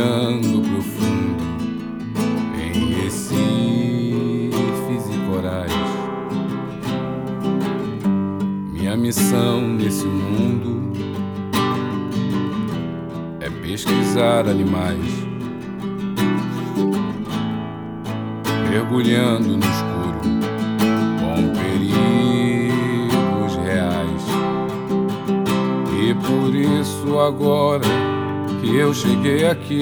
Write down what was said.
mergulhando profundo em recifes e corais. Minha missão nesse mundo é pesquisar animais, mergulhando no escuro com perigos reais. E por isso agora que eu cheguei aqui,